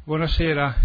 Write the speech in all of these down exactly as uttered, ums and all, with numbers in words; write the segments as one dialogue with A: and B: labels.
A: Buonasera.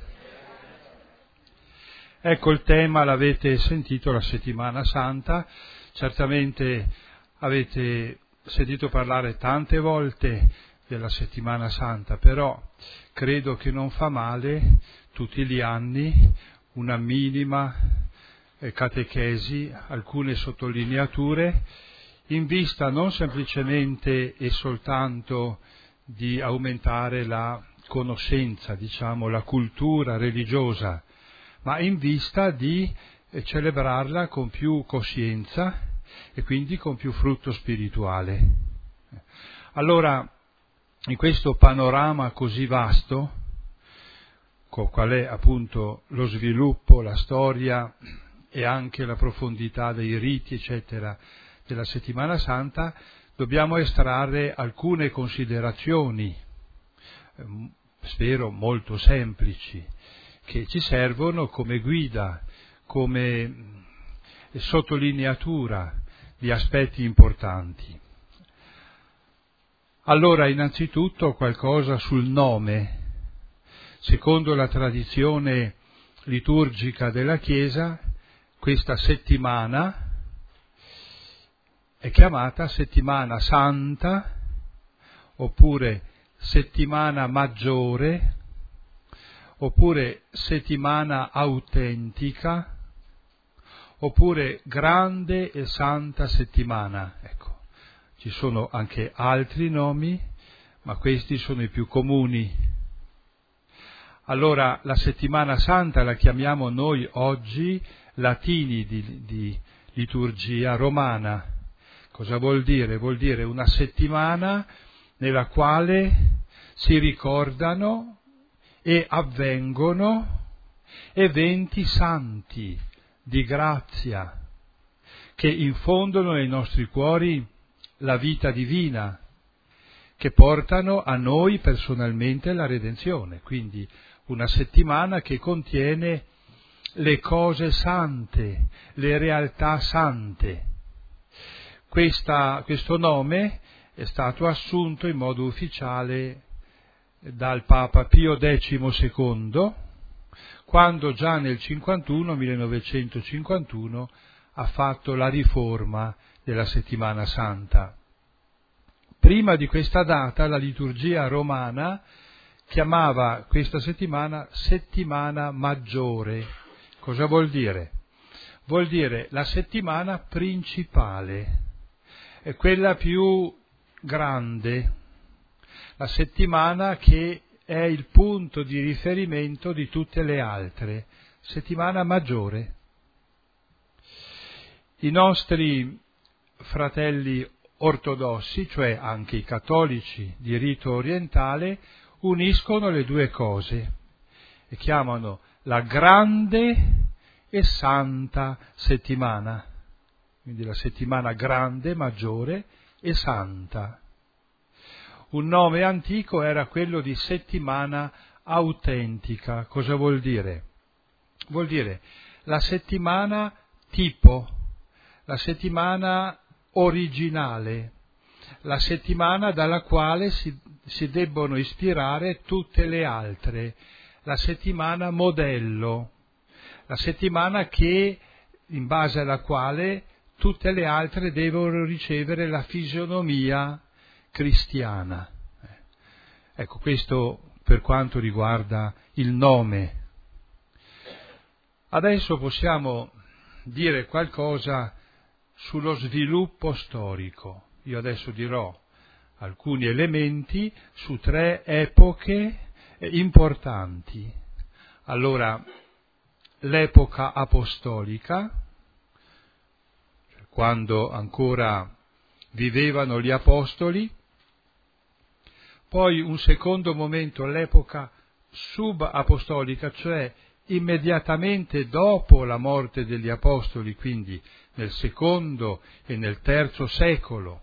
A: Ecco il tema, l'avete sentito, la settimana santa. Certamente avete sentito parlare tante volte della settimana santa, però credo che non fa male tutti gli anni una minima catechesi, alcune sottolineature, in vista non semplicemente e soltanto di aumentare la conoscenza, diciamo, la cultura religiosa, ma in vista di celebrarla con più coscienza e quindi con più frutto spirituale. Allora, in questo panorama così vasto, qual è appunto lo sviluppo, la storia e anche la profondità dei riti, eccetera, della Settimana Santa, dobbiamo estrarre alcune considerazioni, spero molto semplici, che ci servono come guida, come sottolineatura di aspetti importanti. Allora, innanzitutto qualcosa sul nome. Secondo la tradizione liturgica della Chiesa, questa settimana è chiamata Settimana Santa, oppure Settimana Maggiore, oppure Settimana Autentica, oppure Grande e Santa Settimana. Ecco, ci sono anche altri nomi, ma questi sono i più comuni. Allora, la Settimana Santa la chiamiamo noi oggi latini di, di liturgia romana. Cosa vuol dire? Vuol dire una settimana nella quale si ricordano e avvengono eventi santi di grazia che infondono nei nostri cuori la vita divina, che portano a noi personalmente la redenzione. Quindi una settimana che contiene le cose sante, le realtà sante. Questa, questo nome è stato assunto in modo ufficiale dal Papa Pio decimo secondo, quando già nel cinquantuno, millenovecentocinquantuno, ha fatto la riforma della Settimana Santa. Prima di questa data la liturgia romana chiamava questa settimana Settimana Maggiore. Cosa vuol dire? Vuol dire la settimana principale, è quella più grande, la settimana che è il punto di riferimento di tutte le altre, settimana maggiore. I nostri fratelli ortodossi, cioè anche i cattolici di rito orientale, uniscono le due cose e chiamano la grande e santa settimana, quindi la settimana grande, maggiore e santa. Un nome antico era quello di settimana autentica. Cosa vuol dire? Vuol dire la settimana tipo, la settimana originale, la settimana dalla quale si, si debbono ispirare tutte le altre, la settimana modello, la settimana che, in base alla quale tutte le altre devono ricevere la fisionomia cristiana. Ecco, questo per quanto riguarda il nome. Adesso possiamo dire qualcosa sullo sviluppo storico. Io adesso dirò alcuni elementi su tre epoche importanti. Allora, l'epoca apostolica, cioè quando ancora vivevano gli apostoli, poi un secondo momento, l'epoca subapostolica, cioè immediatamente dopo la morte degli apostoli, quindi nel secondo e nel terzo secolo,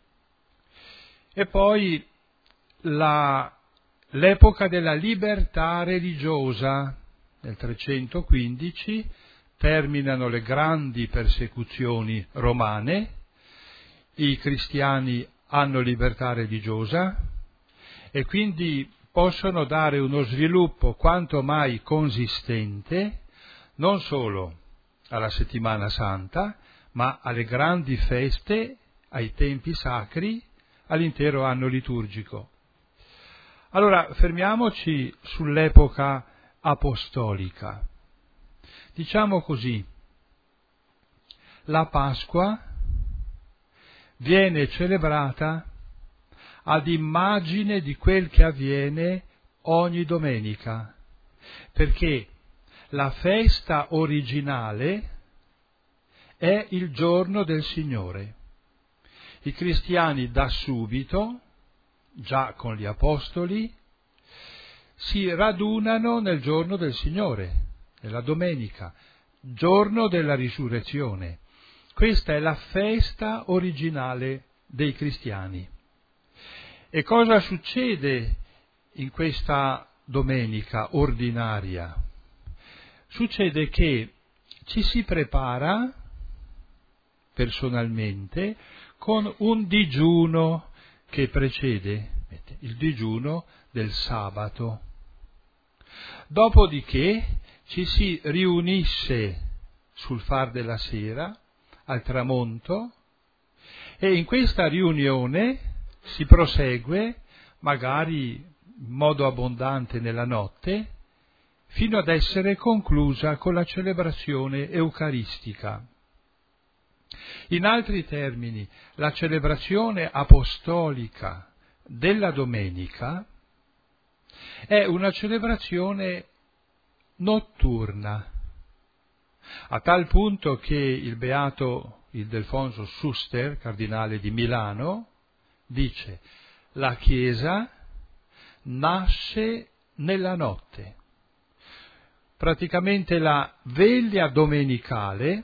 A: e poi la, l'epoca della libertà religiosa. Nel trecentoquindici terminano le grandi persecuzioni romane, i cristiani hanno libertà religiosa e quindi possono dare uno sviluppo quanto mai consistente non solo alla Settimana Santa, ma alle grandi feste, ai tempi sacri, all'intero anno liturgico. Allora, fermiamoci sull'epoca apostolica. Diciamo così, la Pasqua viene celebrata ad immagine di quel che avviene ogni domenica, perché la festa originale è il giorno del Signore. I cristiani da subito, già con gli apostoli, si radunano nel giorno del Signore, nella domenica, giorno della risurrezione. Questa è la festa originale dei cristiani. E cosa succede in questa domenica ordinaria? Succede che ci si prepara personalmente con un digiuno che precede il digiuno del sabato. Dopodiché ci si riunisse sul far della sera, al tramonto, e in questa riunione si prosegue, magari in modo abbondante nella notte, fino ad essere conclusa con la celebrazione eucaristica. In altri termini, la celebrazione apostolica della domenica è una celebrazione notturna, a tal punto che il beato Ildefonso Suster, cardinale di Milano, dice: la Chiesa nasce nella notte. Praticamente la veglia domenicale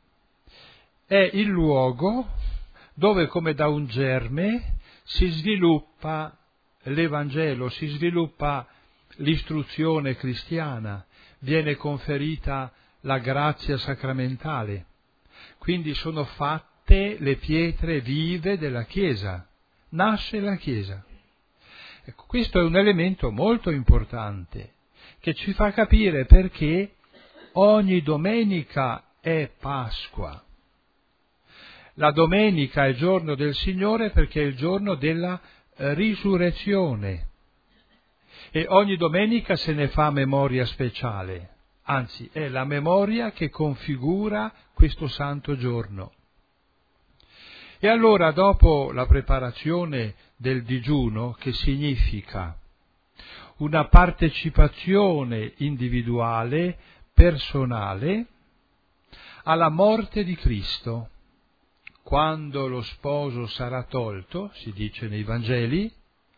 A: è il luogo dove, come da un germe, si sviluppa l'Evangelo, si sviluppa l'istruzione cristiana, viene conferita la grazia sacramentale. Quindi sono fatte le pietre vive della Chiesa, nasce la Chiesa. Ecco, questo è un elemento molto importante che ci fa capire perché ogni domenica è Pasqua. La domenica è il giorno del Signore perché è il giorno della risurrezione e ogni domenica se ne fa memoria speciale, anzi è la memoria che configura questo santo giorno. E allora, dopo la preparazione del digiuno, che significa una partecipazione individuale, personale, alla morte di Cristo, quando lo sposo sarà tolto, si dice nei Vangeli,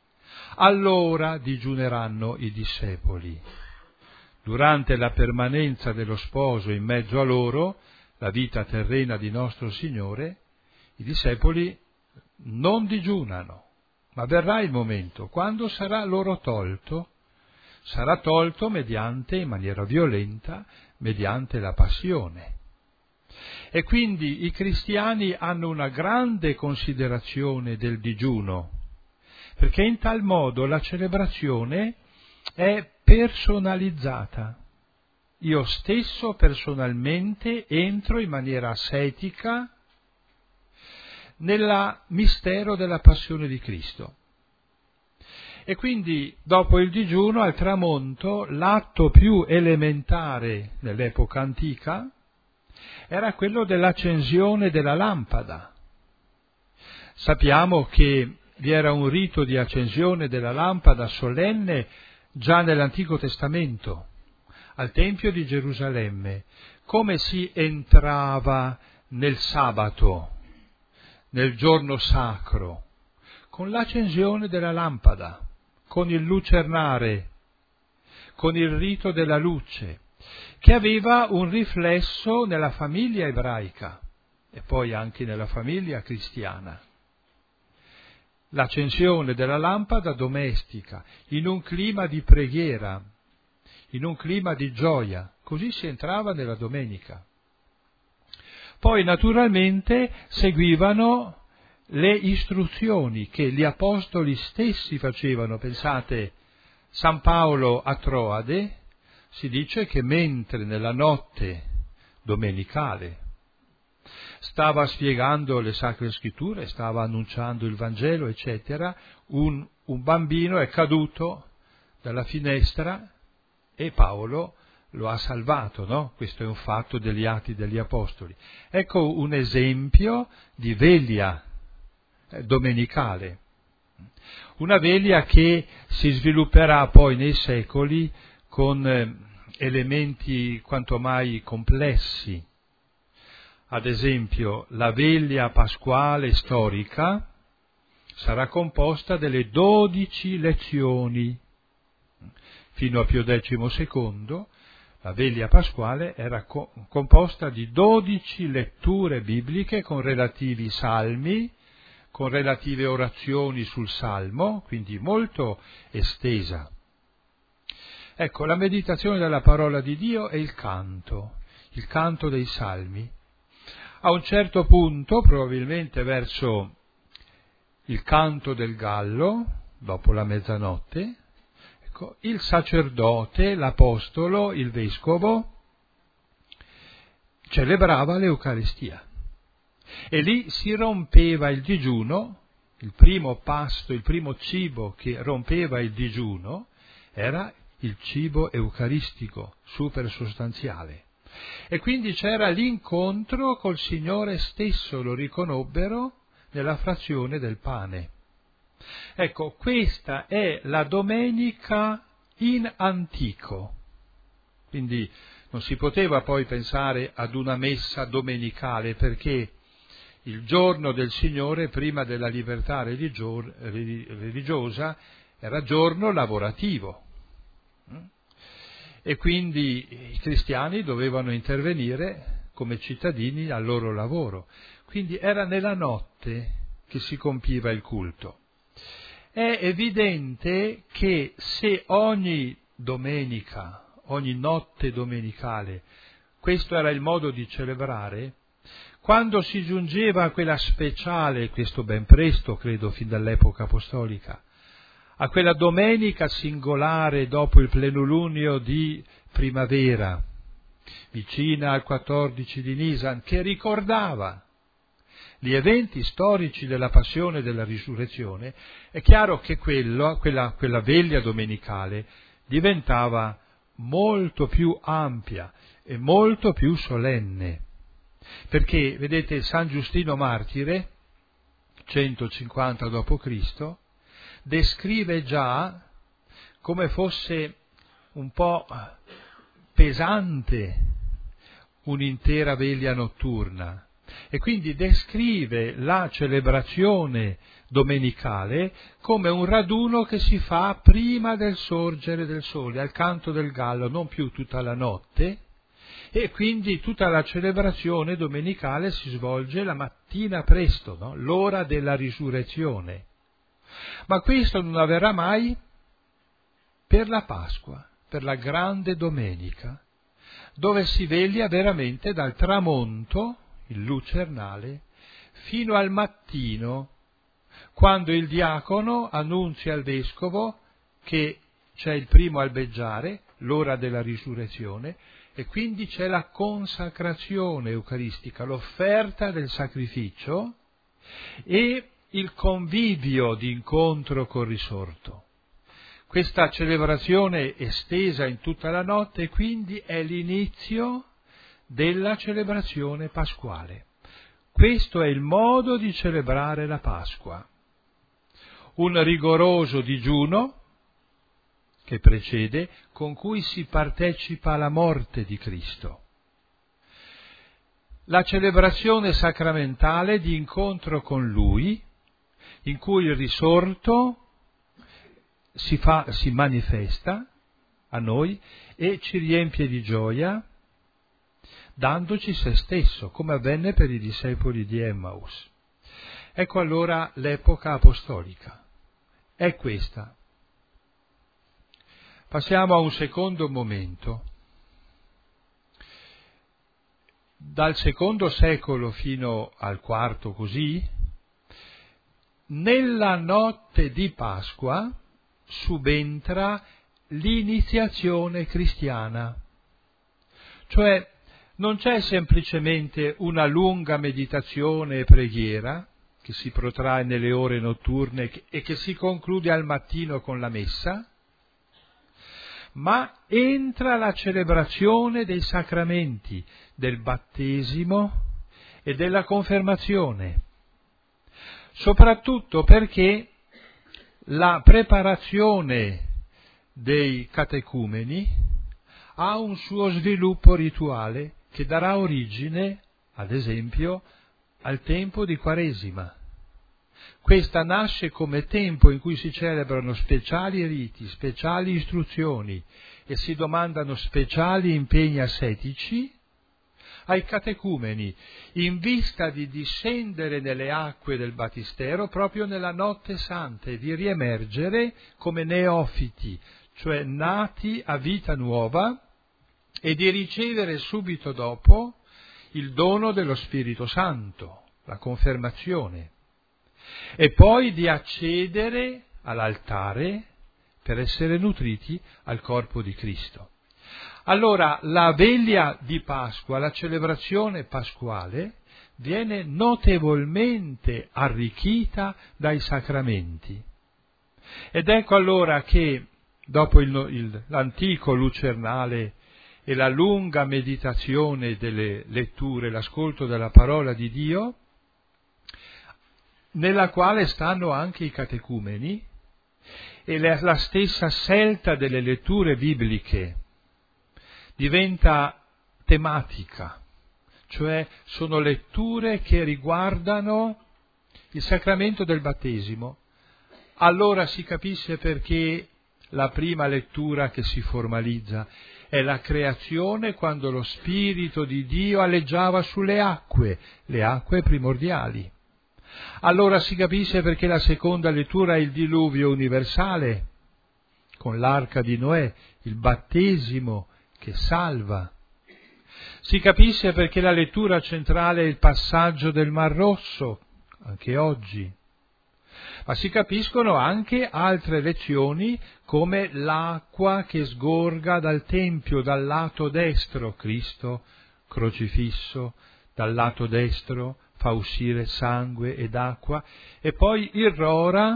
A: allora digiuneranno i discepoli. Durante la permanenza dello sposo in mezzo a loro, la vita terrena di nostro Signore, i discepoli non digiunano, ma verrà il momento quando sarà loro tolto, sarà tolto mediante, in maniera violenta, mediante la passione. E quindi i cristiani hanno una grande considerazione del digiuno, perché in tal modo la celebrazione è personalizzata. Io stesso personalmente entro in maniera ascetica nel mistero della passione di Cristo. E quindi, dopo il digiuno, al tramonto, l'atto più elementare nell'epoca antica era quello dell'accensione della lampada. Sappiamo che vi era un rito di accensione della lampada solenne già nell'Antico Testamento, al Tempio di Gerusalemme. Come si entrava nel sabato, nel giorno sacro? Con l'accensione della lampada, con il lucernare, con il rito della luce, che aveva un riflesso nella famiglia ebraica e poi anche nella famiglia cristiana. L'accensione della lampada domestica, in un clima di preghiera, in un clima di gioia, così si entrava nella domenica. Poi naturalmente seguivano le istruzioni che gli apostoli stessi facevano. Pensate San Paolo a Troade si dice che mentre nella notte domenicale stava spiegando le Sacre Scritture, stava annunciando il Vangelo, eccetera, un, un bambino è caduto dalla finestra e Paolo lo ha salvato, no? Questo è un fatto degli Atti degli Apostoli. Ecco un esempio di veglia eh, domenicale. Una veglia che si svilupperà poi nei secoli con eh, elementi quanto mai complessi. Ad esempio, la veglia pasquale storica sarà composta delle dodici lezioni. Fino a Pio decimo secondo, la veglia pasquale era co- composta di dodici letture bibliche con relativi salmi, con relative orazioni sul salmo, quindi molto estesa. Ecco, la meditazione della parola di Dio è il canto, il canto dei salmi. A un certo punto, probabilmente verso il canto del gallo, dopo la mezzanotte, ecco, il sacerdote, l'apostolo, il vescovo, celebrava l'Eucaristia. E lì si rompeva il digiuno, il primo pasto, il primo cibo che rompeva il digiuno era il cibo eucaristico, super sostanziale. E quindi c'era l'incontro col Signore stesso, lo riconobbero nella frazione del pane. Ecco, questa è la domenica in antico. Quindi non si poteva poi pensare ad una messa domenicale, perché il giorno del Signore, prima della libertà religio- religiosa, era giorno lavorativo. E quindi i cristiani dovevano intervenire come cittadini al loro lavoro. Quindi era nella notte che si compiva il culto. È evidente che se ogni domenica, ogni notte domenicale, questo era il modo di celebrare, quando si giungeva a quella speciale, questo ben presto, credo, fin dall'epoca apostolica, a quella domenica singolare dopo il plenilunio di primavera, vicina al quattordici di Nisan, che ricordava gli eventi storici della passione e della risurrezione, è chiaro che quello, quella, quella veglia domenicale diventava molto più ampia e molto più solenne. Perché, vedete, San Giustino Martire, centocinquanta dopo Cristo, descrive già come fosse un po' pesante un'intera veglia notturna e quindi descrive la celebrazione domenicale come un raduno che si fa prima del sorgere del sole, al canto del gallo, non più tutta la notte, e quindi tutta la celebrazione domenicale si svolge la mattina presto, no? L'ora della risurrezione. Ma questo non avverrà mai per la Pasqua, per la grande domenica, dove si veglia veramente dal tramonto, il lucernale, fino al mattino, quando il diacono annunzia al vescovo che c'è il primo albeggiare, l'ora della risurrezione, e quindi c'è la consacrazione eucaristica, l'offerta del sacrificio e il convivio di incontro col risorto. Questa celebrazione estesa in tutta la notte quindi è l'inizio della celebrazione pasquale. Questo è il modo di celebrare la Pasqua. Un rigoroso digiuno che precede, con cui si partecipa alla morte di Cristo. La celebrazione sacramentale di incontro con Lui, in cui il risorto si, fa, si manifesta a noi e ci riempie di gioia, dandoci se stesso, come avvenne per i discepoli di Emmaus. Ecco allora l'epoca apostolica. È questa. Passiamo a un secondo momento. Dal secondo secolo fino al quarto così, nella notte di Pasqua subentra l'iniziazione cristiana. Cioè non c'è semplicemente una lunga meditazione e preghiera che si protrae nelle ore notturne e che si conclude al mattino con la messa, ma entra la celebrazione dei sacramenti, del battesimo e della confermazione, soprattutto perché la preparazione dei catecumeni ha un suo sviluppo rituale che darà origine, ad esempio, al tempo di Quaresima. Questa nasce come tempo in cui si celebrano speciali riti, speciali istruzioni e si domandano speciali impegni ascetici ai catecumeni, in vista di discendere nelle acque del battistero proprio nella notte santa e di riemergere come neofiti, cioè nati a vita nuova, e di ricevere subito dopo il dono dello Spirito Santo, la confermazione, e poi di accedere all'altare per essere nutriti al corpo di Cristo. Allora la veglia di Pasqua, la celebrazione pasquale, viene notevolmente arricchita dai sacramenti. Ed ecco allora che dopo il, il, l'antico lucernale e la lunga meditazione delle letture, l'ascolto della parola di Dio, nella quale stanno anche i catecumeni, e la, la stessa scelta delle letture bibliche diventa tematica, cioè sono letture che riguardano il sacramento del battesimo. Allora si capisce perché la prima lettura che si formalizza è la creazione, quando lo Spirito di Dio aleggiava sulle acque, le acque primordiali. Allora si capisce perché la seconda lettura è il diluvio universale, con l'arca di Noè, il battesimo che salva. Si capisce perché la lettura centrale è il passaggio del Mar Rosso, anche oggi. Ma si capiscono anche altre lezioni, come l'acqua che sgorga dal Tempio, dal lato destro, Cristo crocifisso, dal lato destro fa uscire sangue ed acqua, e poi il Rora,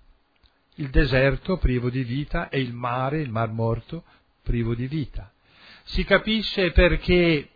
A: il deserto privo di vita, e il mare, il Mar Morto, privo di vita. Si capisce perché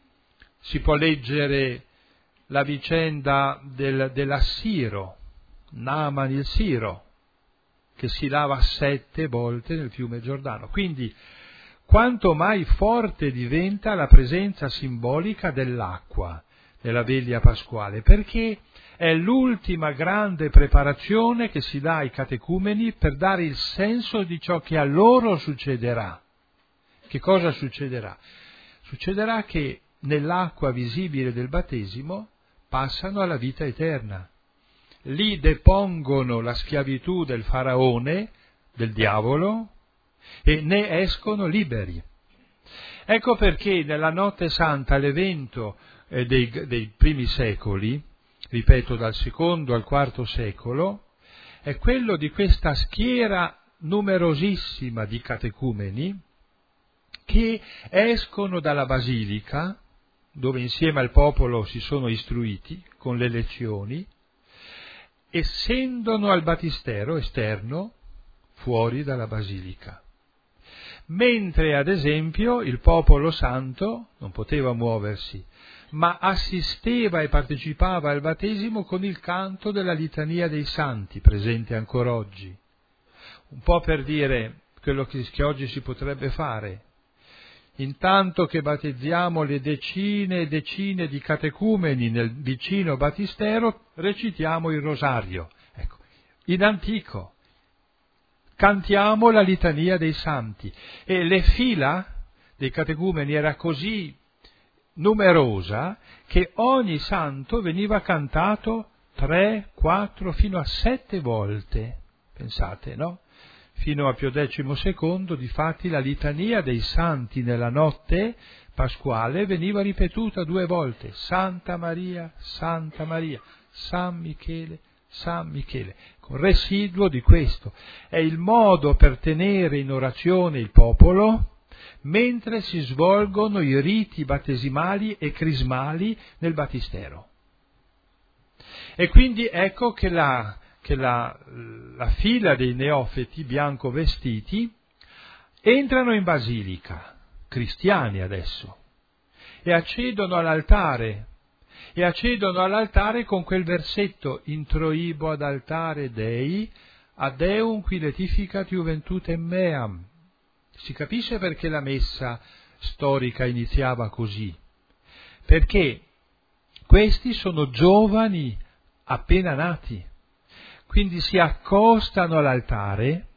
A: si può leggere la vicenda del, dell'Assiro, Naaman il Siro, che si lava sette volte nel fiume Giordano. Quindi, quanto mai forte diventa la presenza simbolica dell'acqua nella veglia pasquale, perché è l'ultima grande preparazione che si dà ai catecumeni per dare il senso di ciò che a loro succederà. Che cosa succederà? Succederà che nell'acqua visibile del battesimo passano alla vita eterna. Lì depongono la schiavitù del faraone, del diavolo, e ne escono liberi. Ecco perché nella notte santa l'evento eh, dei, dei primi secoli, ripeto dal secondo al quarto secolo, è quello di questa schiera numerosissima di catecumeni che escono dalla basilica, dove insieme al popolo si sono istruiti con le lezioni, e scendono al battistero esterno fuori dalla basilica. Mentre, ad esempio, il popolo santo non poteva muoversi, ma assisteva e partecipava al battesimo con il canto della litania dei santi, presente ancora oggi. Un po' per dire quello che, che oggi si potrebbe fare. Intanto che battezziamo le decine e decine di catecumeni nel vicino battistero, recitiamo il rosario. Ecco, in antico cantiamo la litania dei santi, e le fila dei catecumeni era così numerosa che ogni santo veniva cantato tre, quattro, fino a sette volte. Pensate, no? Fino a Pio decimo secondo, difatti, la litania dei santi nella notte pasquale veniva ripetuta due volte: Santa Maria, Santa Maria, San Michele, San Michele, con residuo di questo. È il modo per tenere in orazione il popolo mentre si svolgono i riti battesimali e crismali nel battistero. E quindi ecco che la, che la, la fila dei neofiti bianco vestiti entrano in basilica, cristiani adesso, e accedono all'altare, e accedono all'altare con quel versetto, introibo ad altare Dei, ad eum qui letificat juventutem meam. Si capisce perché la messa storica iniziava così, perché questi sono giovani appena nati, quindi si accostano all'altare,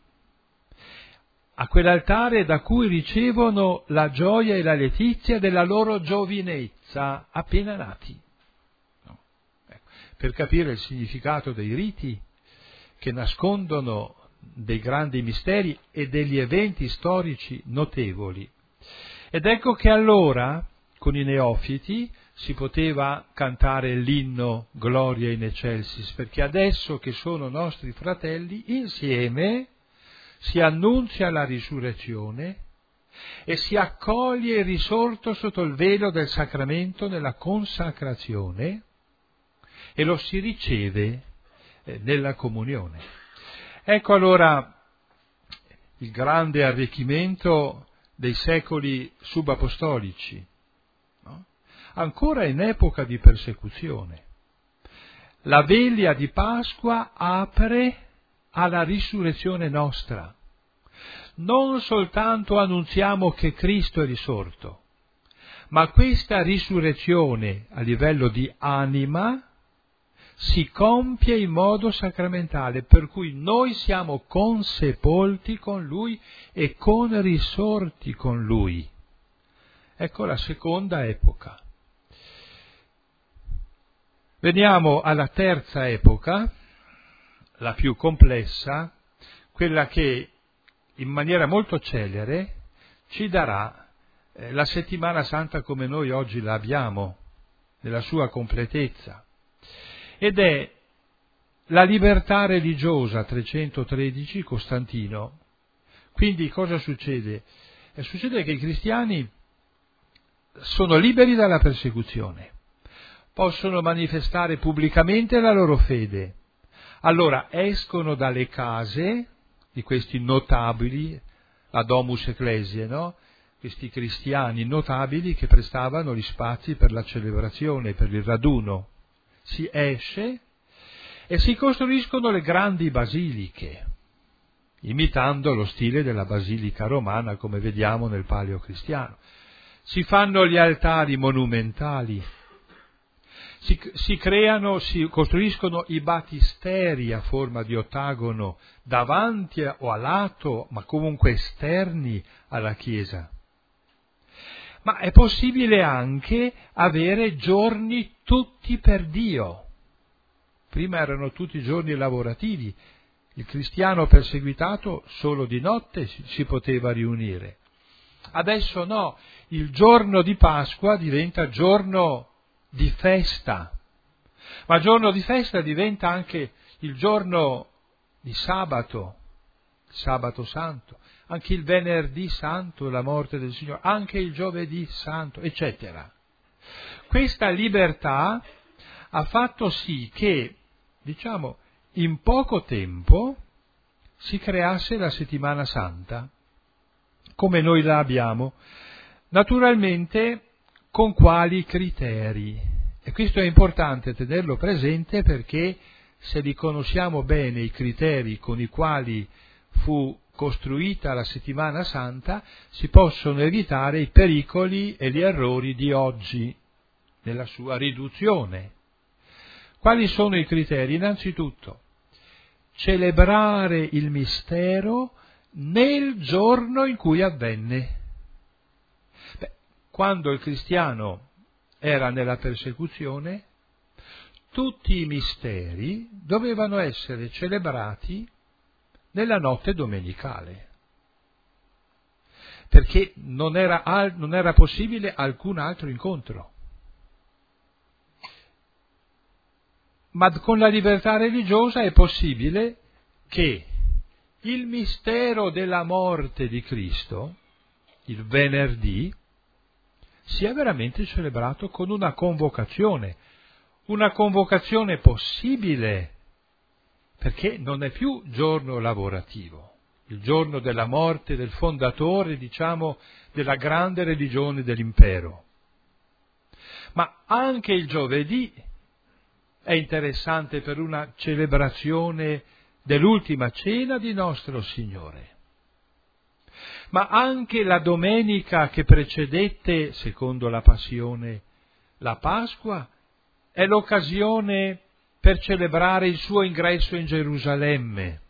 A: a quell'altare da cui ricevono la gioia e la letizia della loro giovinezza appena nati. No. Ecco, per capire il significato dei riti che nascondono dei grandi misteri e degli eventi storici notevoli. Ed ecco che allora, con i neofiti, si poteva cantare l'inno Gloria in Excelsis, perché adesso che sono nostri fratelli, insieme si annunzia la risurrezione e si accoglie il risorto sotto il velo del sacramento nella consacrazione e lo si riceve eh, nella comunione. Ecco allora il grande arricchimento dei secoli subapostolici, no? Ancora in epoca di persecuzione. La veglia di Pasqua apre alla risurrezione nostra. Non soltanto annunziamo che Cristo è risorto, ma questa risurrezione a livello di anima si compie in modo sacramentale, per cui noi siamo consepolti con Lui e conrisorti con Lui. Ecco la seconda epoca. Veniamo alla terza epoca, la più complessa, quella che in maniera molto celere ci darà eh, la settimana santa come noi oggi la abbiamo, nella sua completezza. Ed è la libertà religiosa, trecentotredici, Costantino. Quindi cosa succede? Eh, succede che i cristiani sono liberi dalla persecuzione, possono manifestare pubblicamente la loro fede. Allora escono dalle case di questi notabili, la Domus Ecclesiae, no? Questi cristiani notabili che prestavano gli spazi per la celebrazione, per il raduno. Si esce e si costruiscono le grandi basiliche, imitando lo stile della basilica romana, come vediamo nel Palio cristiano. Si fanno gli altari monumentali, si, si creano, si costruiscono i battisteri a forma di ottagono davanti o a lato, ma comunque esterni alla chiesa. Ma è possibile anche avere giorni tutti per Dio. Prima erano tutti giorni lavorativi, il cristiano perseguitato solo di notte si, si poteva riunire. Adesso no, il giorno di Pasqua diventa giorno di festa, ma giorno di festa diventa anche il giorno di sabato, sabato santo. Anche il venerdì santo, la morte del Signore, anche il giovedì santo, eccetera. Questa libertà ha fatto sì che, diciamo, in poco tempo si creasse la settimana santa, come noi la abbiamo. Naturalmente, con quali criteri? E questo è importante tenerlo presente perché se li conosciamo bene i criteri con i quali fu costruita la settimana santa, si possono evitare i pericoli e gli errori di oggi nella sua riduzione. Quali sono i criteri? Innanzitutto, celebrare il mistero nel giorno in cui avvenne. Beh, quando il cristiano era nella persecuzione, tutti i misteri dovevano essere celebrati nella notte domenicale, perché non era, al, non era possibile alcun altro incontro. Ma con la libertà religiosa è possibile che il mistero della morte di Cristo, il venerdì, sia veramente celebrato con una convocazione, una convocazione possibile, perché non è più giorno lavorativo, il giorno della morte del fondatore, diciamo, della grande religione dell'impero. Ma anche il giovedì è interessante per una celebrazione dell'ultima cena di nostro Signore. Ma anche la domenica che precedette, secondo la Passione, la Pasqua, è l'occasione per celebrare il suo ingresso in Gerusalemme.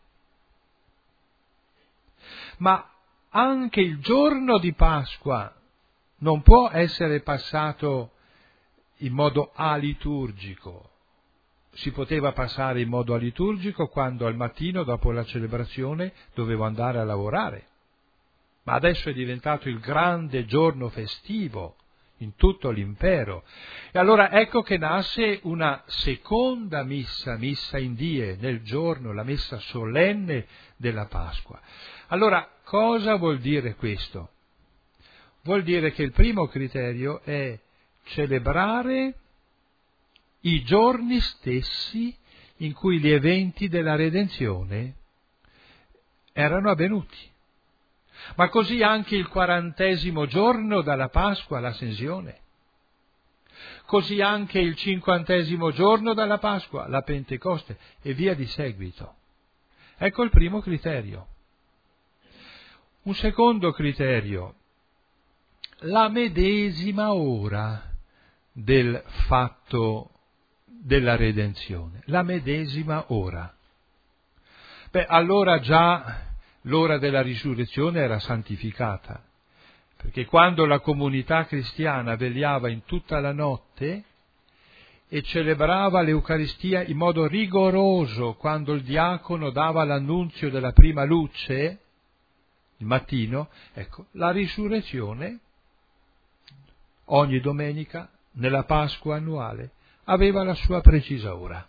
A: Ma anche il giorno di Pasqua non può essere passato in modo aliturgico. Si poteva passare in modo aliturgico quando al mattino, dopo la celebrazione, dovevo andare a lavorare. Ma adesso è diventato il grande giorno festivo in tutto l'impero. E allora ecco che nasce una seconda missa, missa in die, nel giorno, la messa solenne della Pasqua. Allora, cosa vuol dire questo? Vuol dire che il primo criterio è celebrare i giorni stessi in cui gli eventi della redenzione erano avvenuti. Ma così anche il quarantesimo giorno dalla Pasqua all'Ascensione. Così anche il cinquantesimo giorno dalla Pasqua, la Pentecoste, e via di seguito. Ecco il primo criterio. Un secondo criterio, la medesima ora del fatto della redenzione, la medesima ora. Beh, allora già l'ora della risurrezione era santificata, perché quando la comunità cristiana vegliava in tutta la notte e celebrava l'Eucaristia in modo rigoroso, quando il diacono dava l'annunzio della prima luce, il mattino, ecco, la risurrezione, ogni domenica, nella Pasqua annuale, aveva la sua precisa ora.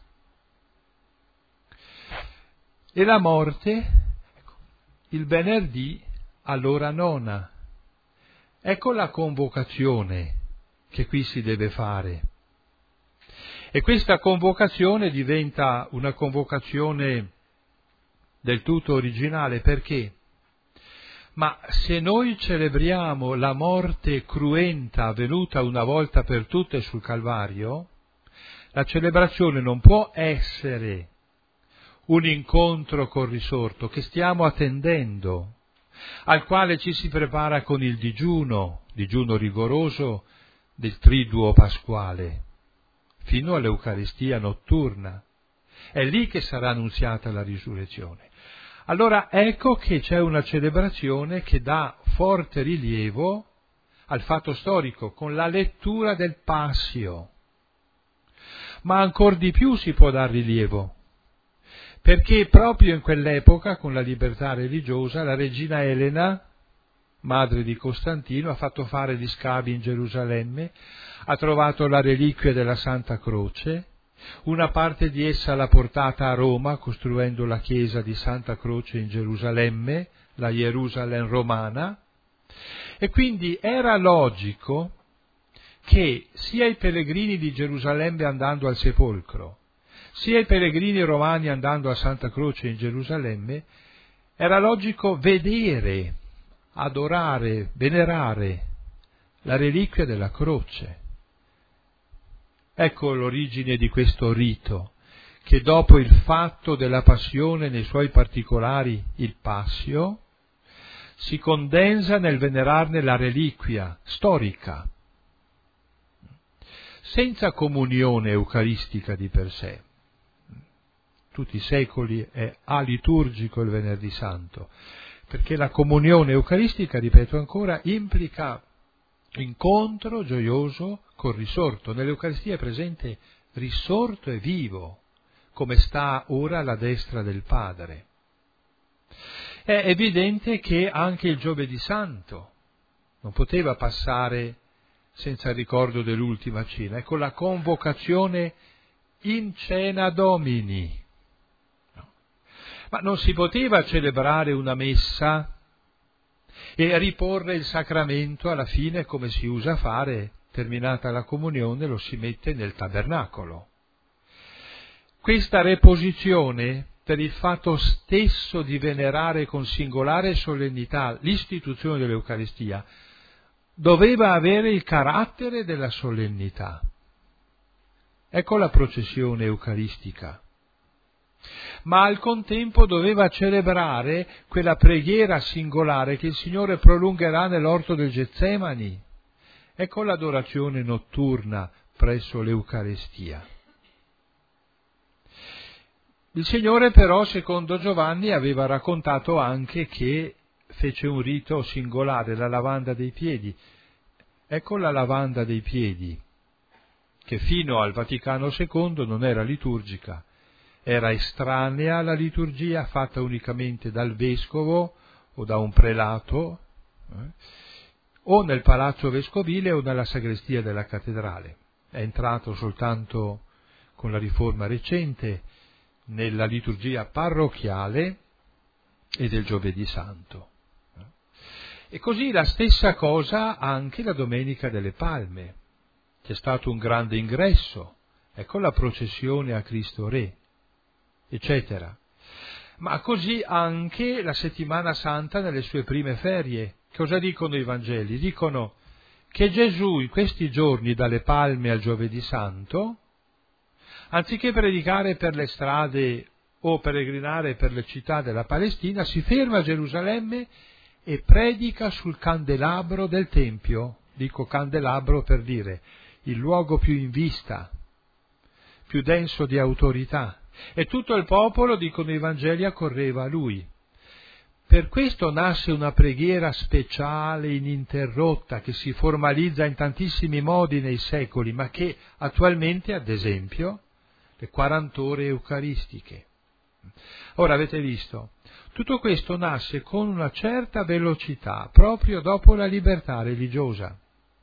A: E la morte, ecco, il venerdì all'ora nona. Ecco la convocazione che qui si deve fare. E questa convocazione diventa una convocazione del tutto originale, perché? Ma se noi celebriamo la morte cruenta avvenuta una volta per tutte sul Calvario, la celebrazione non può essere un incontro col risorto che stiamo attendendo, al quale ci si prepara con il digiuno, digiuno rigoroso del triduo pasquale, fino all'Eucaristia notturna. È lì che sarà annunziata la risurrezione. Allora ecco che c'è una celebrazione che dà forte rilievo al fatto storico, con la lettura del Passio. Ma ancor di più si può dar rilievo, perché proprio in quell'epoca, con la libertà religiosa, la regina Elena, madre di Costantino, ha fatto fare gli scavi in Gerusalemme, ha trovato la reliquia della Santa Croce, una parte di essa l'ha portata a Roma, costruendo la chiesa di Santa Croce in Gerusalemme, la Gerusalemme romana, e quindi era logico che sia i pellegrini di Gerusalemme andando al sepolcro, sia i pellegrini romani andando a Santa Croce in Gerusalemme, era logico vedere, adorare, venerare la reliquia della croce. Ecco l'origine di questo rito, che dopo il fatto della passione nei suoi particolari, il Passio, si condensa nel venerarne la reliquia storica, senza comunione eucaristica di per sé. Tutti i secoli è aliturgico il Venerdì Santo, perché la comunione eucaristica, ripeto ancora, implica incontro gioioso col risorto. Nell'Eucaristia è presente risorto e vivo, come sta ora alla destra del Padre. È evidente che anche il Giovedì Santo non poteva passare senza il ricordo dell'ultima cena. Ecco la convocazione in cena Domini. No. Ma non si poteva celebrare una messa e riporre il sacramento alla fine, come si usa fare, terminata la comunione lo si mette nel tabernacolo. Questa reposizione, per il fatto stesso di venerare con singolare solennità l'istituzione dell'Eucaristia, doveva avere il carattere della solennità. Ecco la processione eucaristica. Ma al contempo doveva celebrare quella preghiera singolare che il Signore prolungherà nell'orto del Getsemani. Ecco l'adorazione notturna presso l'Eucaristia. Il Signore però, secondo Giovanni, aveva raccontato anche che fece un rito singolare, la lavanda dei piedi. Ecco la lavanda dei piedi, che fino al Vaticano secondo non era liturgica, era estranea alla liturgia, fatta unicamente dal vescovo o da un prelato, eh, o nel palazzo vescovile o nella sagrestia della cattedrale. È entrato soltanto con la riforma recente nella liturgia parrocchiale e del Giovedì Santo. E così la stessa cosa anche la Domenica delle Palme. C'è stato un grande ingresso, ecco la processione a Cristo Re, eccetera. Ma così anche la Settimana Santa nelle sue prime ferie. Cosa dicono i Vangeli? Dicono che Gesù in questi giorni, dalle Palme al Giovedì Santo, anziché predicare per le strade o peregrinare per le città della Palestina, si ferma a Gerusalemme e predica sul candelabro del Tempio. Dico candelabro per dire il luogo più in vista, più denso di autorità. E tutto il popolo, dicono i Vangeli, accorreva a lui. Per questo nasce una preghiera speciale, ininterrotta, che si formalizza in tantissimi modi nei secoli, ma che attualmente, ad esempio, le quarant'ore eucaristiche. Ora avete visto, tutto questo nasce con una certa velocità, proprio dopo la libertà religiosa.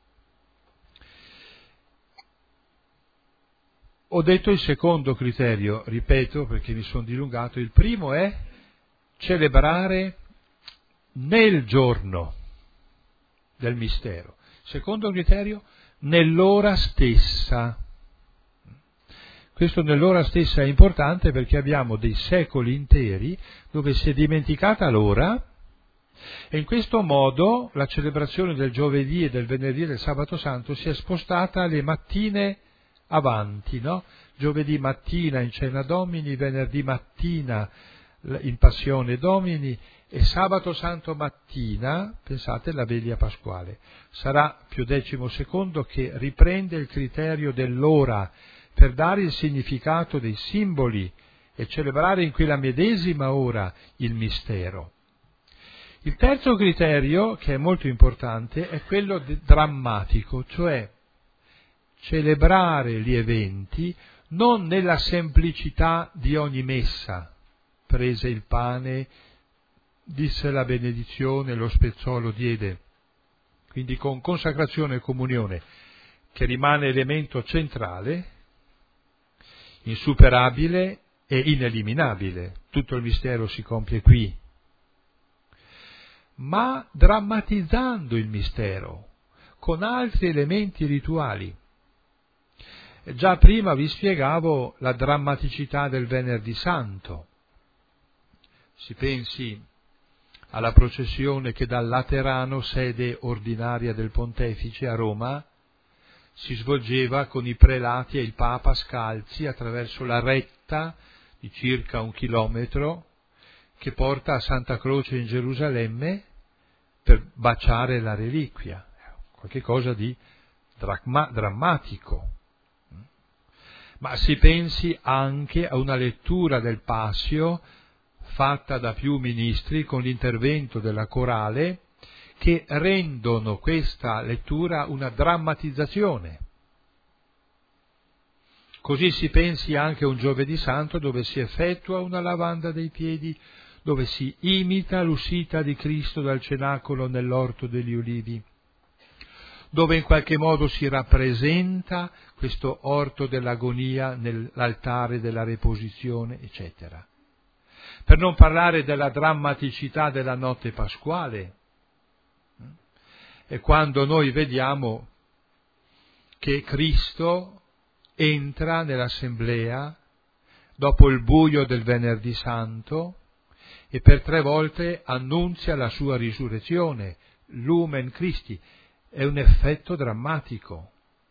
A: Ho detto il secondo criterio, ripeto perché mi sono dilungato, il primo è celebrare nel giorno del mistero. Secondo criterio, nell'ora stessa. Questo nell'ora stessa è importante perché abbiamo dei secoli interi dove si è dimenticata l'ora e in questo modo la celebrazione del giovedì e del venerdì e del sabato santo si è spostata alle mattine avanti, no? Giovedì mattina in cena Domini, venerdì mattina in passione Domini e sabato santo mattina, pensate, la veglia pasquale. Sarà Pio Decimo secondo che riprende il criterio dell'ora per dare il significato dei simboli e celebrare in quella medesima ora il mistero. Il terzo criterio, che è molto importante, è quello de- drammatico, cioè celebrare gli eventi non nella semplicità di ogni messa. Prese il pane, disse la benedizione, lo spezzò, lo diede. Quindi con consacrazione e comunione, che rimane elemento centrale, insuperabile e ineliminabile. Tutto il mistero si compie qui. Ma drammatizzando il mistero, con altri elementi rituali. Già prima vi spiegavo la drammaticità del Venerdì Santo. Si pensi alla processione che dal Laterano, sede ordinaria del Pontefice a Roma, si svolgeva con i prelati e il Papa scalzi attraverso la retta di circa un chilometro che porta a Santa Croce in Gerusalemme per baciare la reliquia. Qualche cosa di dramma- drammatico. Ma si pensi anche a una lettura del Passio fatta da più ministri con l'intervento della corale che rendono questa lettura una drammatizzazione. Così si pensi anche a un Giovedì Santo dove si effettua una lavanda dei piedi, dove si imita l'uscita di Cristo dal cenacolo nell'orto degli ulivi. dove in qualche modo si rappresenta questo orto dell'agonia nell'altare della reposizione, eccetera. Per non parlare della drammaticità della notte pasquale, e quando noi vediamo che Cristo entra nell'assemblea dopo il buio del Venerdì Santo e per tre volte annunzia la sua risurrezione, Lumen Christi, è un effetto drammatico.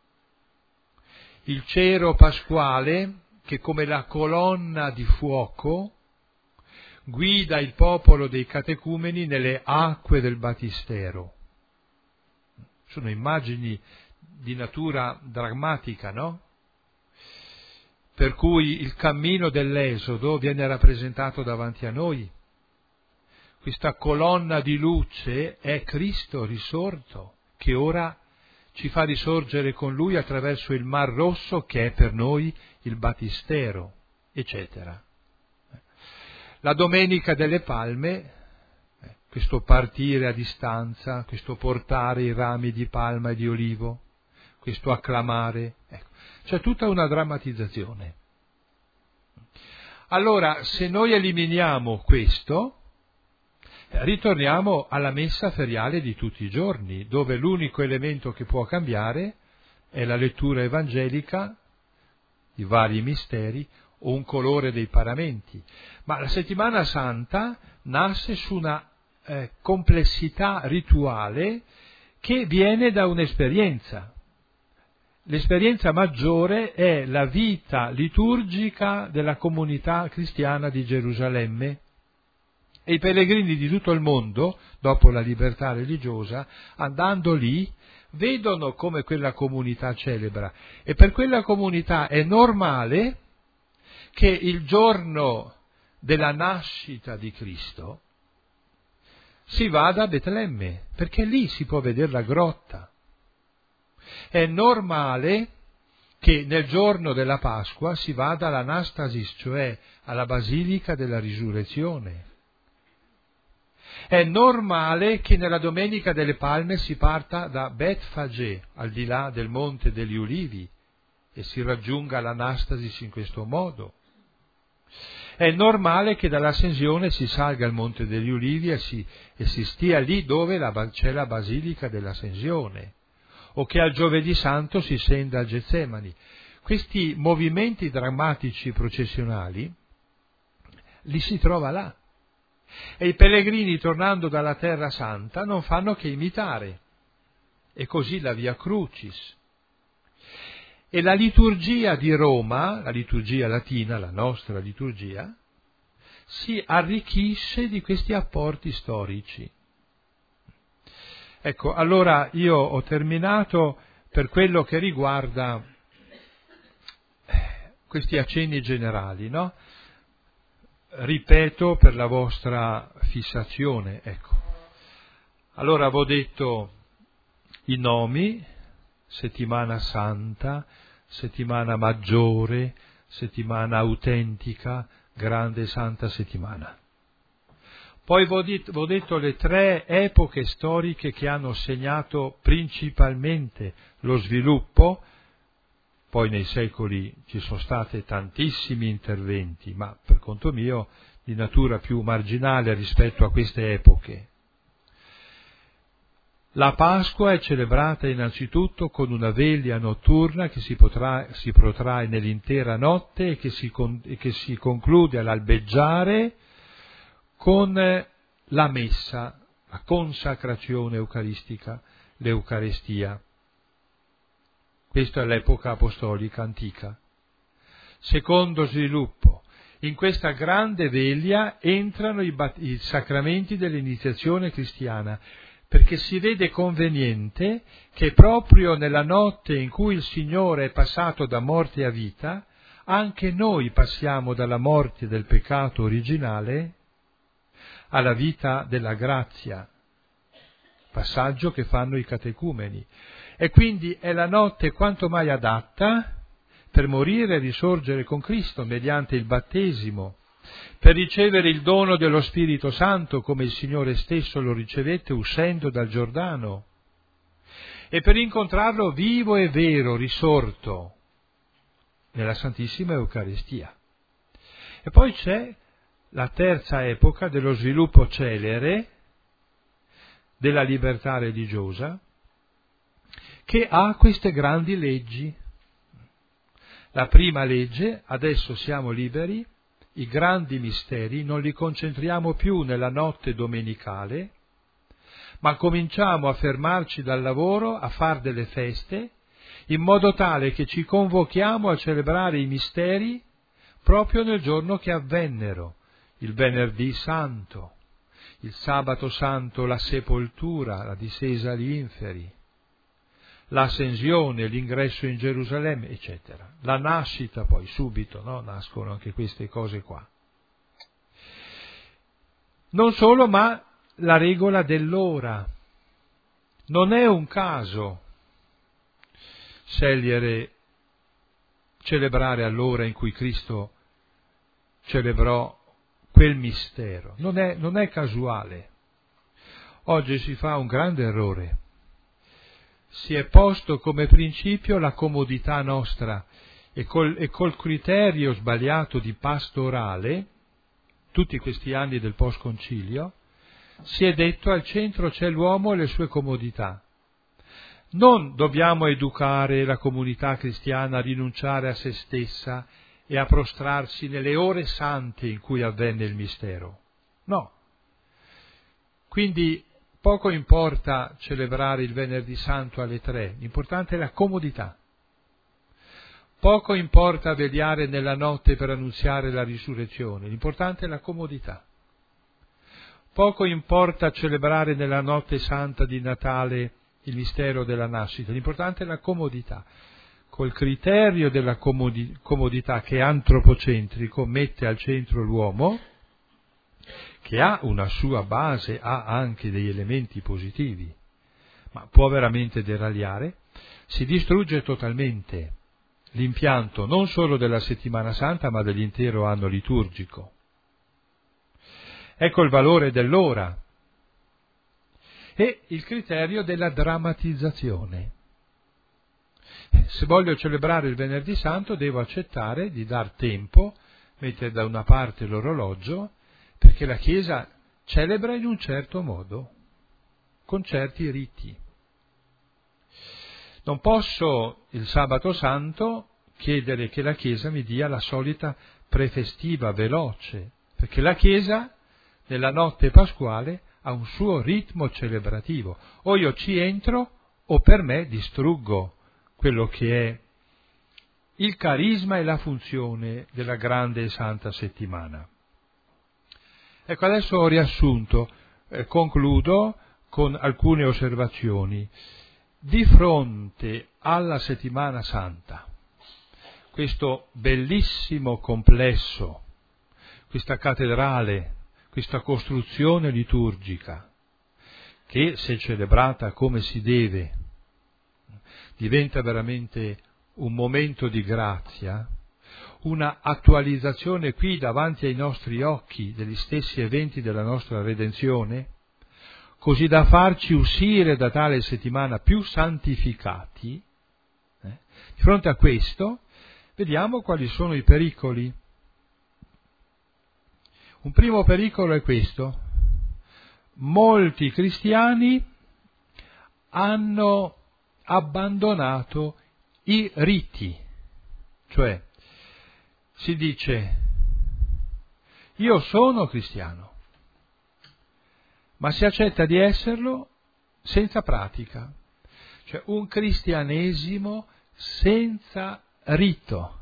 A: Il cero pasquale, che come la colonna di fuoco guida il popolo dei catecumeni nelle acque del battistero. Sono immagini di natura drammatica, no? Per cui il cammino dell'Esodo viene rappresentato davanti a noi. Questa colonna di luce è Cristo risorto, che ora ci fa risorgere con Lui attraverso il Mar Rosso, che è per noi il battistero, eccetera. La Domenica delle Palme, questo partire a distanza, questo portare i rami di palma e di olivo, questo acclamare, ecco, c'è tutta una drammatizzazione. Allora, se noi eliminiamo questo, ritorniamo alla messa feriale di tutti i giorni, dove l'unico elemento che può cambiare è la lettura evangelica, i vari misteri, o un colore dei paramenti. Ma la settimana santa nasce su una eh, complessità rituale che viene da un'esperienza. L'esperienza maggiore è la vita liturgica della comunità cristiana di Gerusalemme, e i pellegrini di tutto il mondo, dopo la libertà religiosa, andando lì, vedono come quella comunità celebra, e per quella comunità è normale che il giorno della nascita di Cristo si vada a Betlemme, perché lì si può vedere la grotta. È normale che nel giorno della Pasqua si vada all'Anastasis, cioè alla Basilica della Risurrezione. È normale che nella Domenica delle Palme si parta da Betfagé, al di là del Monte degli Ulivi, e si raggiunga l'Anastasis in questo modo. È normale che dall'Ascensione si salga al Monte degli Ulivi e si, e si stia lì dove la, c'è la Basilica dell'Ascensione, o che al Giovedì Santo si scenda a Getsemani. Questi movimenti drammatici processionali li si trova là. E i pellegrini, tornando dalla Terra Santa, non fanno che imitare. E così la Via Crucis. E la liturgia di Roma, la liturgia latina, la nostra liturgia, si arricchisce di questi apporti storici. Ecco, allora io ho terminato per quello che riguarda questi accenni generali, no? Ripeto per la vostra fissazione, ecco. Allora avevo detto i nomi: settimana santa, settimana maggiore, settimana autentica, grande santa settimana. Poi vi ho detto le tre epoche storiche che hanno segnato principalmente lo sviluppo. Poi nei secoli ci sono stati tantissimi interventi, ma per conto mio di natura più marginale rispetto a queste epoche. La Pasqua è celebrata innanzitutto con una veglia notturna che si, potrà, si protrae nell'intera notte e che si, con, e che si conclude all'albeggiare con la messa, la consacrazione eucaristica, l'Eucarestia. Questa è l'epoca apostolica antica. Secondo sviluppo, in questa grande veglia entrano i, bat- i sacramenti dell'iniziazione cristiana, perché si vede conveniente che proprio nella notte in cui il Signore è passato da morte a vita, anche noi passiamo dalla morte del peccato originale alla vita della grazia, passaggio che fanno i catecumeni. E quindi è la notte quanto mai adatta per morire e risorgere con Cristo mediante il battesimo, per ricevere il dono dello Spirito Santo come il Signore stesso lo ricevette uscendo dal Giordano, e per incontrarlo vivo e vero, risorto, nella Santissima Eucaristia. E poi c'è la terza epoca dello sviluppo celere della libertà religiosa, che ha queste grandi leggi. La prima legge: adesso siamo liberi, i grandi misteri non li concentriamo più nella notte domenicale, ma cominciamo a fermarci dal lavoro, a far delle feste, in modo tale che ci convochiamo a celebrare i misteri proprio nel giorno che avvennero: il venerdì santo, il sabato santo, la sepoltura, la discesa agli inferi, l'ascensione, l'ingresso in Gerusalemme, eccetera. La nascita poi, subito, no? Nascono anche queste cose qua. Non solo, ma la regola dell'ora. Non è un caso scegliere, celebrare all'ora in cui Cristo celebrò quel mistero. Non è, non è casuale. Oggi si fa un grande errore. Si è posto come principio la comodità nostra e col, e col criterio sbagliato di pastorale, tutti questi anni del post-concilio, si è detto al centro c'è l'uomo e le sue comodità. Non dobbiamo educare la comunità cristiana a rinunciare a se stessa e a prostrarsi nelle ore sante in cui avvenne il mistero. No. Quindi poco importa celebrare il venerdì santo alle tre, l'importante è la comodità. Poco importa vegliare nella notte per annunziare la risurrezione, l'importante è la comodità. Poco importa celebrare nella notte santa di Natale il mistero della nascita, l'importante è la comodità. Col criterio della comodi- comodità che è antropocentrico, mette al centro l'uomo, che ha una sua base, ha anche degli elementi positivi, ma può veramente deragliare, si distrugge totalmente l'impianto non solo della settimana santa, ma dell'intero anno liturgico. Ecco il valore dell'ora e il criterio della drammatizzazione. Se voglio celebrare il venerdì santo devo accettare di dar tempo, mettere da una parte l'orologio, perché la Chiesa celebra in un certo modo, con certi riti. Non posso il sabato santo chiedere che la Chiesa mi dia la solita prefestiva veloce, perché la Chiesa nella notte pasquale ha un suo ritmo celebrativo. O io ci entro o per me distruggo quello che è il carisma e la funzione della grande e santa settimana. Ecco, adesso ho riassunto, eh, concludo con alcune osservazioni. Di fronte alla settimana santa, questo bellissimo complesso, questa cattedrale, questa costruzione liturgica, che se celebrata come si deve, diventa veramente un momento di grazia, una attualizzazione qui davanti ai nostri occhi degli stessi eventi della nostra redenzione, così da farci uscire da tale settimana più santificati. Eh? Di fronte a questo, vediamo quali sono i pericoli. Un primo pericolo è questo: molti cristiani hanno abbandonato i riti, cioè si dice io sono cristiano, ma si accetta di esserlo senza pratica, cioè un cristianesimo senza rito.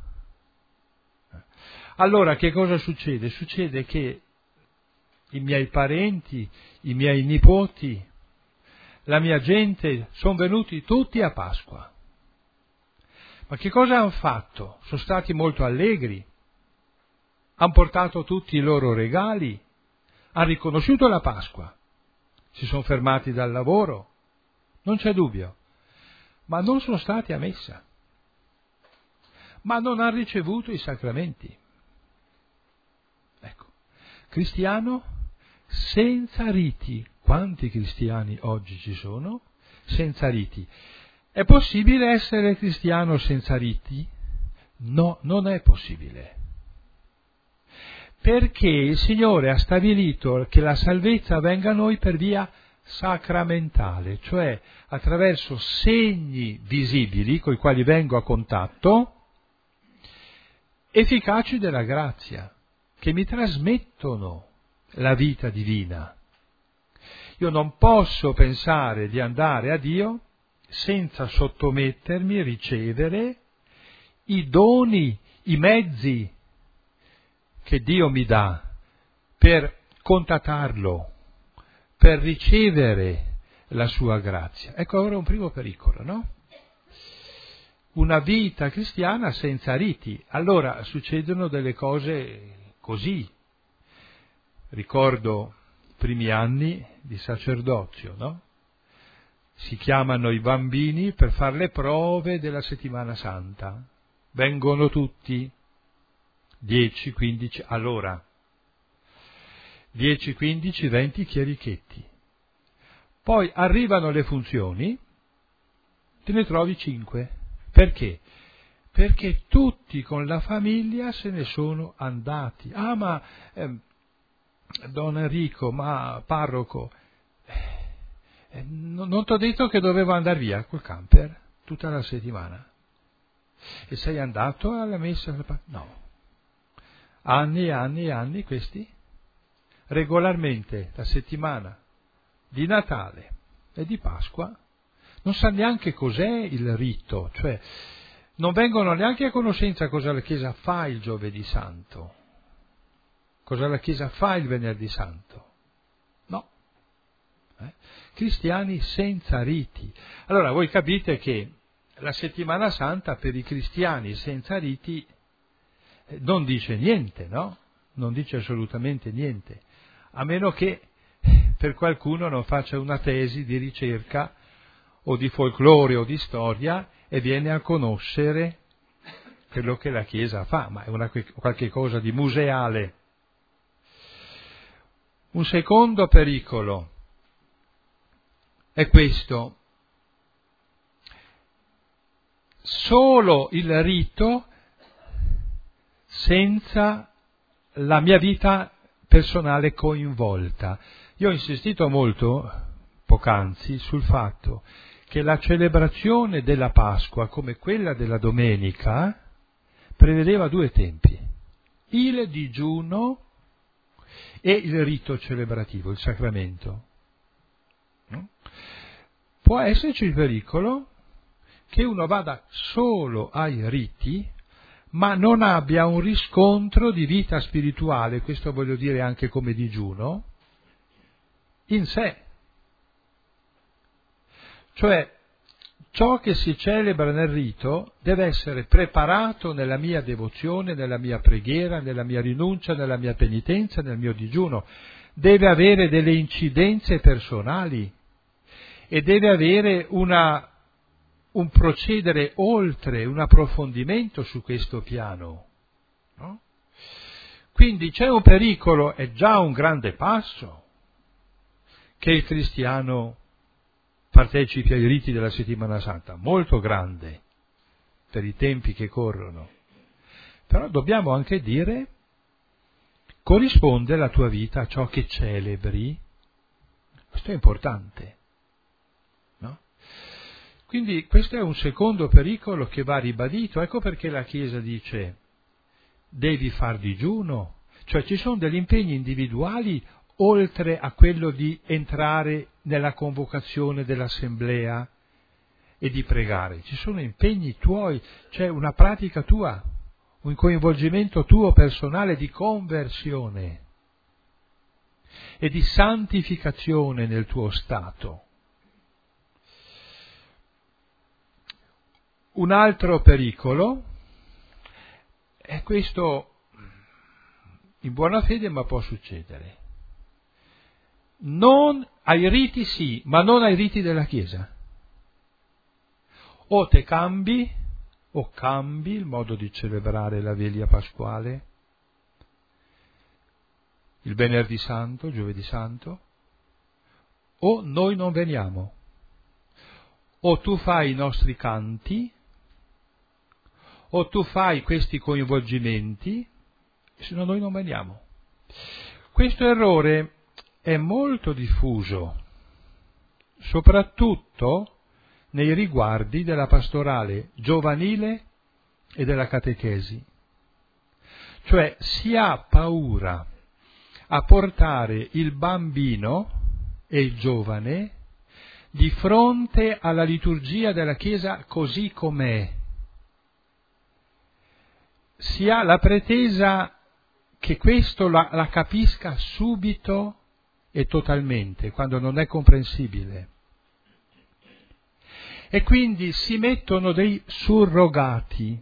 A: Allora che cosa succede? Succede che i miei parenti, i miei nipoti, la mia gente sono venuti tutti a Pasqua. Ma che cosa hanno fatto? Sono stati molto allegri, hanno portato tutti i loro regali, hanno riconosciuto la Pasqua, si sono fermati dal lavoro, non c'è dubbio, ma non sono stati a messa, ma non hanno ricevuto i sacramenti. Ecco, cristiano senza riti. Quanti cristiani oggi ci sono senza riti. È possibile essere cristiano senza riti? No, non è possibile. Perché il Signore ha stabilito che la salvezza venga a noi per via sacramentale, cioè attraverso segni visibili coi quali vengo a contatto, efficaci della grazia, che mi trasmettono la vita divina. Io non posso pensare di andare a Dio senza sottomettermi, ricevere i doni, i mezzi che Dio mi dà per contattarlo, per ricevere la sua grazia. Ecco ora un primo pericolo, no? Una vita cristiana senza riti. Allora succedono delle cose così. Ricordo i primi anni di sacerdozio, no? Si chiamano i bambini per fare le prove della settimana santa. Vengono tutti, dieci, quindici, allora, dieci, quindici, venti chierichetti. Poi arrivano le funzioni, te ne trovi cinque. Perché? Perché tutti con la famiglia se ne sono andati. Ah, ma eh, Don Enrico, ma parroco, eh, non, non ti ho detto che dovevo andare via col camper tutta la settimana. E sei andato alla messa? No. Anni e anni e anni questi, regolarmente, la settimana di Natale e di Pasqua, non sa neanche cos'è il rito, cioè non vengono neanche a conoscenza cosa la Chiesa fa il giovedì santo, cosa la Chiesa fa il venerdì santo. No. Eh? Cristiani senza riti. Allora voi capite che la settimana santa per i cristiani senza riti non dice niente, no? Non dice assolutamente niente, a meno che per qualcuno non faccia una tesi di ricerca o di folklore o di storia e viene a conoscere quello che la Chiesa fa, ma è una, qualche cosa di museale. Un secondo pericolo è questo: solo il rito senza la mia vita personale coinvolta. Io ho insistito molto poc'anzi sul fatto che la celebrazione della Pasqua, come quella della domenica, prevedeva due tempi: il digiuno e il rito celebrativo, il sacramento. Può esserci il pericolo che uno vada solo ai riti, ma non abbia un riscontro di vita spirituale, questo voglio dire anche come digiuno, in sé. Cioè, ciò che si celebra nel rito deve essere preparato nella mia devozione, nella mia preghiera, nella mia rinuncia, nella mia penitenza, nel mio digiuno. Deve avere delle incidenze personali e deve avere una, un procedere oltre, un approfondimento su questo piano. No? Quindi c'è un pericolo, è già un grande passo che il cristiano partecipi ai riti della settimana santa, molto grande per i tempi che corrono. Però dobbiamo anche dire: corrisponde la tua vita a ciò che celebri? Questo è importante, no? Quindi questo è un secondo pericolo che va ribadito. Ecco perché la Chiesa dice: devi far digiuno, cioè ci sono degli impegni individuali oltre a quello di entrare nella convocazione dell'assemblea e di pregare. Ci sono impegni tuoi, c'è una pratica tua, un coinvolgimento tuo personale di conversione e di santificazione nel tuo stato. Un altro pericolo è questo, in buona fede, ma può succedere. Non ai riti sì, ma non ai riti della Chiesa. O te cambi, o cambi il modo di celebrare la veglia pasquale, il venerdì santo, giovedì santo, o noi non veniamo. o tu fai i nostri canti, o tu fai questi coinvolgimenti, se no noi non veniamo. Questo errore è molto diffuso, soprattutto nei riguardi della pastorale giovanile e della catechesi. Cioè si ha paura a portare il bambino e il giovane di fronte alla liturgia della Chiesa così com'è. Si ha la pretesa che questo la, la capisca subito e totalmente, quando non è comprensibile. E quindi si mettono dei surrogati.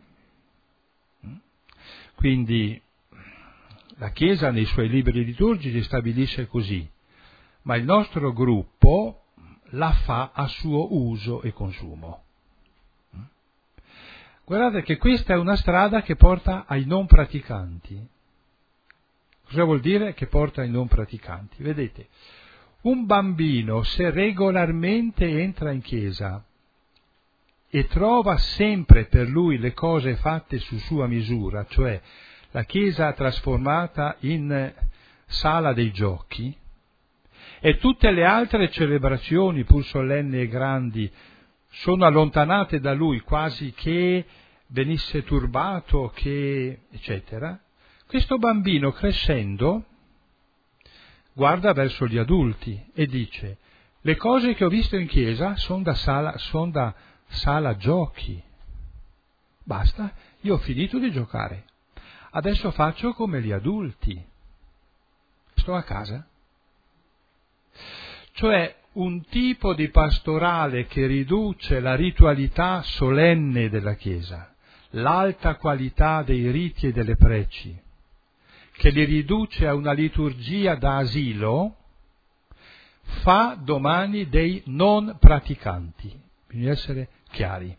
A: Quindi la Chiesa nei suoi libri liturgici stabilisce così, ma il nostro gruppo la fa a suo uso e consumo. Guardate che questa è una strada che porta ai non praticanti. Cosa vuol dire che porta ai non praticanti? Vedete, un bambino se regolarmente entra in chiesa e trova sempre per lui le cose fatte su sua misura, cioè la chiesa trasformata in sala dei giochi, e tutte le altre celebrazioni, pur solenni e grandi, sono allontanate da lui quasi che venisse turbato, che eccetera, questo bambino crescendo guarda verso gli adulti e dice: le cose che ho visto in chiesa sono da sala, son da sala giochi, basta, io ho finito di giocare, adesso faccio come gli adulti, sto a casa. Cioè un tipo di pastorale che riduce la ritualità solenne della Chiesa, l'alta qualità dei riti e delle preci, che li riduce a una liturgia da asilo, fa domani dei non praticanti. Bisogna essere chiari.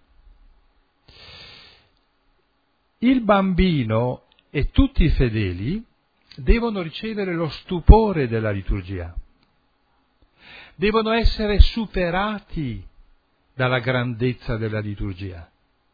A: Il bambino e tutti i fedeli devono ricevere lo stupore della liturgia, devono essere superati dalla grandezza della liturgia,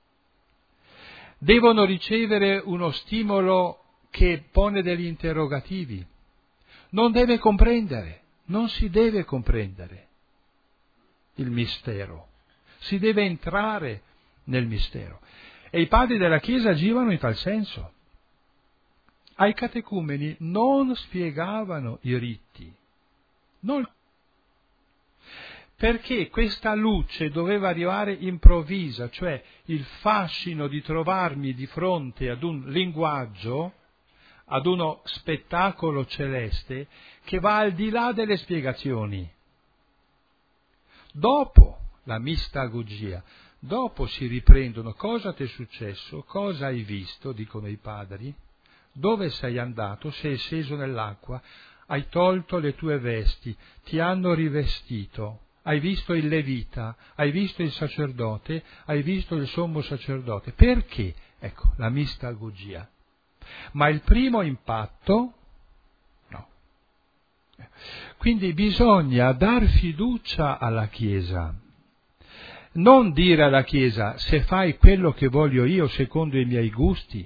A: devono ricevere uno stimolo che pone degli interrogativi, non deve comprendere, non si deve comprendere il mistero, si deve entrare nel mistero. E i padri della Chiesa agivano in tal senso. Ai catecumeni non spiegavano i riti, non, perché questa luce doveva arrivare improvvisa, cioè il fascino di trovarmi di fronte ad un linguaggio, ad uno spettacolo celeste che va al di là delle spiegazioni. Dopo la mistagogia, dopo si riprendono: cosa ti è successo, cosa hai visto, dicono i padri, dove sei andato, sei sceso nell'acqua, hai tolto le tue vesti, ti hanno rivestito, hai visto il levita, hai visto il sacerdote, hai visto il sommo sacerdote. Perché? Ecco, la mistagogia. Ma il primo impatto, no. Quindi bisogna dar fiducia alla Chiesa, non dire alla Chiesa: se fai quello che voglio io secondo i miei gusti,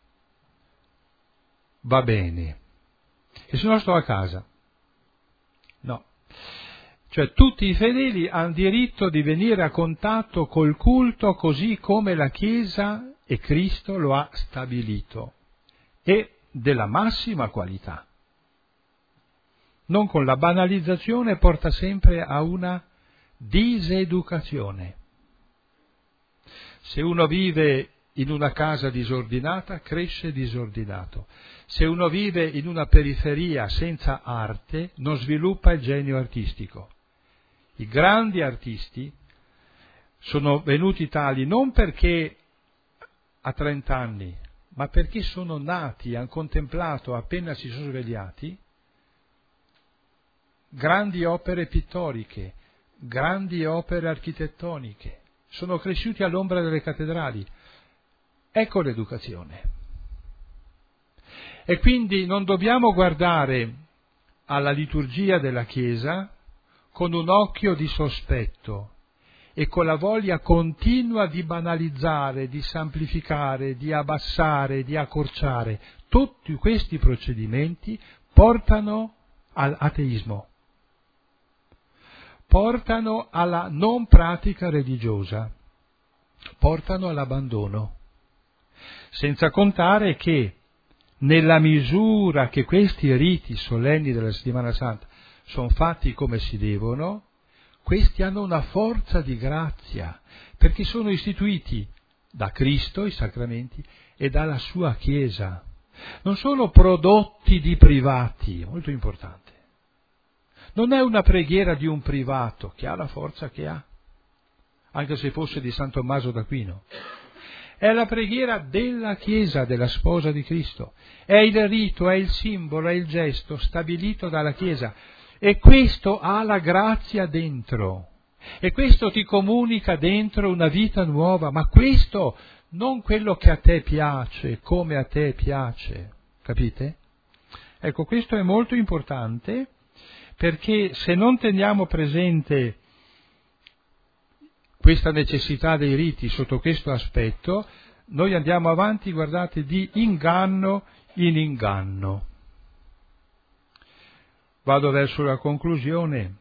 A: va bene, e se no sto a casa. No. Cioè tutti i fedeli hanno diritto di venire a contatto col culto così come la Chiesa e Cristo lo ha stabilito, e della massima qualità. Non con la banalizzazione, porta sempre a una diseducazione. Se uno vive in una casa disordinata, cresce disordinato. Se uno vive in una periferia senza arte, non sviluppa il genio artistico. I grandi artisti sono venuti tali non perché a trent'anni, ma perché sono nati, hanno contemplato appena si sono svegliati grandi opere pittoriche, grandi opere architettoniche, sono cresciuti all'ombra delle cattedrali. Ecco l'educazione. E quindi non dobbiamo guardare alla liturgia della Chiesa con un occhio di sospetto e con la voglia continua di banalizzare, di semplificare, di abbassare, di accorciare, tutti questi procedimenti portano all'ateismo, portano alla non pratica religiosa, portano all'abbandono, senza contare che nella misura che questi riti solenni della Settimana Santa sono fatti come si devono, questi hanno una forza di grazia, perché sono istituiti da Cristo, i sacramenti, e dalla sua Chiesa. Non sono prodotti di privati, molto importante. Non è una preghiera di un privato, che ha la forza che ha, anche se fosse di San Tommaso d'Aquino. È la preghiera della Chiesa, della sposa di Cristo. È il rito, è il simbolo, è il gesto stabilito dalla Chiesa. E questo ha la grazia dentro. E questo ti comunica dentro una vita nuova. Ma questo non quello che a te piace, come a te piace. Capite? Ecco, questo è molto importante, perché se non teniamo presente questa necessità dei riti sotto questo aspetto, noi andiamo avanti, guardate, di inganno in inganno. Vado verso la conclusione.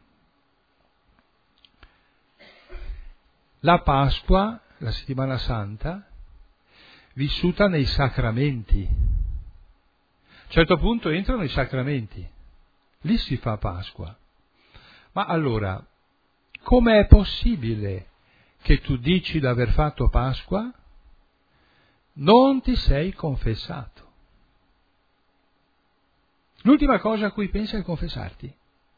A: La Pasqua, la Settimana Santa, vissuta nei sacramenti. A un certo punto entrano i sacramenti, lì si fa Pasqua. Ma allora, come è possibile che tu dici di aver fatto Pasqua? Non ti sei confessato. L'ultima cosa a cui pensi è confessarti.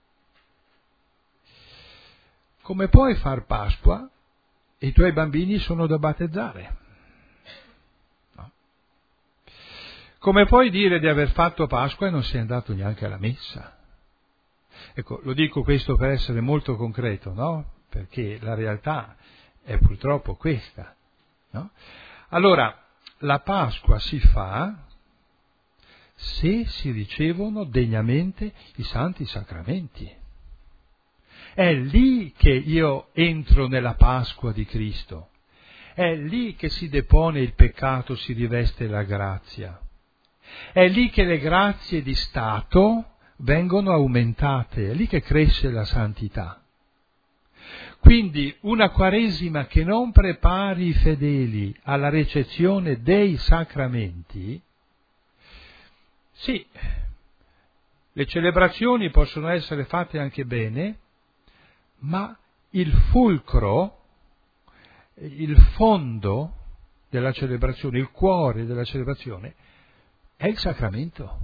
A: Come puoi far Pasqua e i tuoi bambini sono da battezzare? No. Come puoi dire di aver fatto Pasqua e non sei andato neanche alla messa? Ecco, lo dico questo per essere molto concreto, no? Perché la realtà è purtroppo questa, no? Allora, la Pasqua si fa se si ricevono degnamente i santi sacramenti. È lì che io entro nella Pasqua di Cristo. È lì che si depone il peccato, si riveste la grazia. È lì che le grazie di Stato vengono aumentate, è lì che cresce la santità. Quindi una Quaresima che non prepari i fedeli alla ricezione dei sacramenti, sì, le celebrazioni possono essere fatte anche bene, ma il fulcro, il fondo della celebrazione, il cuore della celebrazione è il sacramento.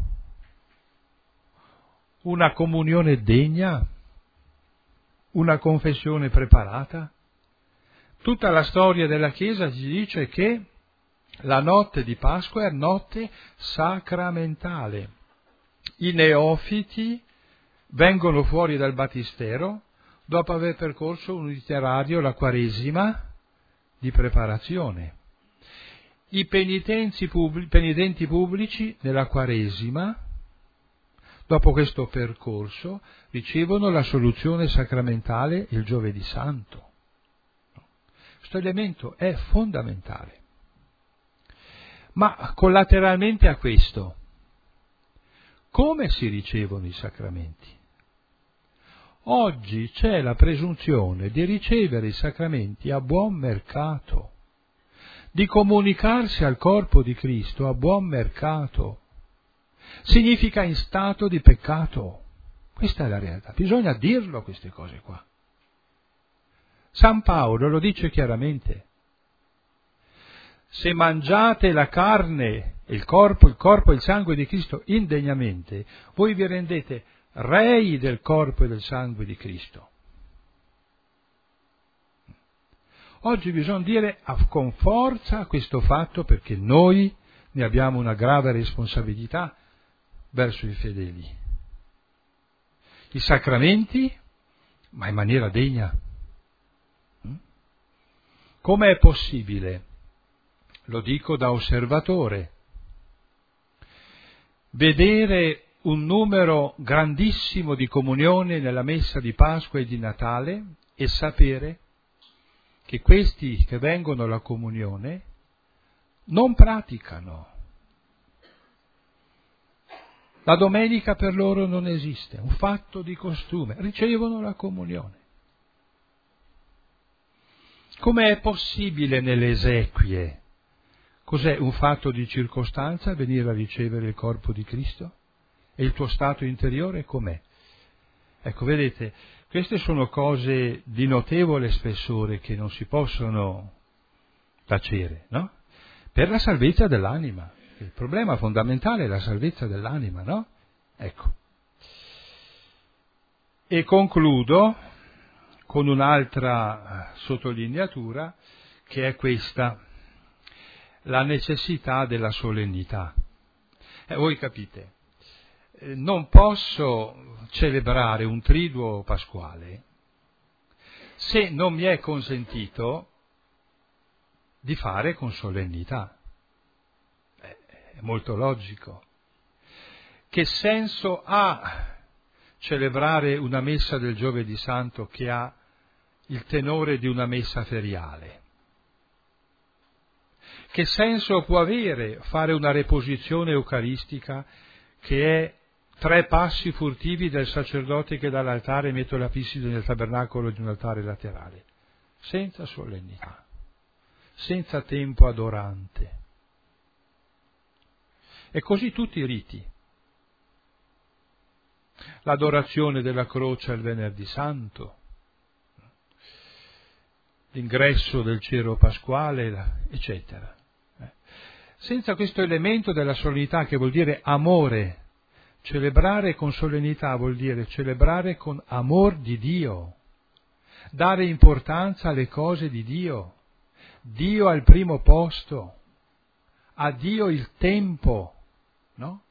A: Una comunione degna, una confessione preparata. Tutta la storia della Chiesa ci dice che la notte di Pasqua è notte sacramentale. I neofiti vengono fuori dal battistero dopo aver percorso un itinerario, la Quaresima, di preparazione. I penitenti pubblici, penitenti pubblici nella Quaresima, dopo questo percorso, ricevono la soluzione sacramentale il Giovedì Santo. Questo elemento è fondamentale. Ma collateralmente a questo, come si ricevono i sacramenti? Oggi c'è la presunzione di ricevere i sacramenti a buon mercato, di comunicarsi al corpo di Cristo a buon mercato. Significa in stato di peccato. Questa è la realtà. Bisogna dirlo queste cose qua. San Paolo lo dice chiaramente. Se mangiate la carne, il corpo, il corpo e il sangue di Cristo indegnamente, voi vi rendete rei del corpo e del sangue di Cristo. Oggi bisogna dire con forza questo fatto, perché noi ne abbiamo una grave responsabilità verso i fedeli. I sacramenti, ma in maniera degna. Come è possibile? Lo dico da osservatore. Vedere un numero grandissimo di comunioni nella messa di Pasqua e di Natale e sapere che questi che vengono alla comunione non praticano. La domenica per loro non esiste, è un fatto di costume, ricevono la comunione. Come è possibile nelle esequie? Cos'è un fatto di circostanza venire a ricevere il corpo di Cristo? E il tuo stato interiore com'è? Ecco, vedete, queste sono cose di notevole spessore che non si possono tacere, no? Per la salvezza dell'anima. Il problema fondamentale è la salvezza dell'anima, no? Ecco. E concludo con un'altra sottolineatura che è questa, la necessità della solennità. E voi capite, non posso celebrare un triduo pasquale se non mi è consentito di fare con solennità. È molto logico. Che senso ha celebrare una messa del Giovedì Santo che ha il tenore di una messa feriale? Che senso può avere fare una reposizione eucaristica che è tre passi furtivi del sacerdote che dall'altare mette la pisside nel tabernacolo di un altare laterale? Senza solennità, senza tempo adorante. E così tutti i riti. L'adorazione della croce al venerdì santo, l'ingresso del cero pasquale, eccetera. Senza questo elemento della solennità, che vuol dire amore, celebrare con solennità vuol dire celebrare con amor di Dio, dare importanza alle cose di Dio, Dio al primo posto, a Dio il tempo, no?